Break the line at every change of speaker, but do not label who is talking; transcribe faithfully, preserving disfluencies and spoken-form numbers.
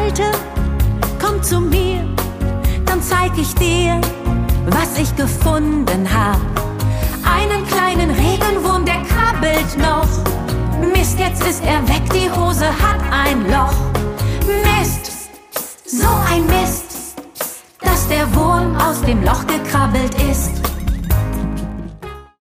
Alte, komm zu mir, dann zeig ich dir, was ich gefunden hab. Einen kleinen Regenwurm, der krabbelt noch. Mist, jetzt ist er weg, die Hose hat ein Loch. Mist, so ein Mist, dass der Wurm aus dem Loch gekrabbelt ist.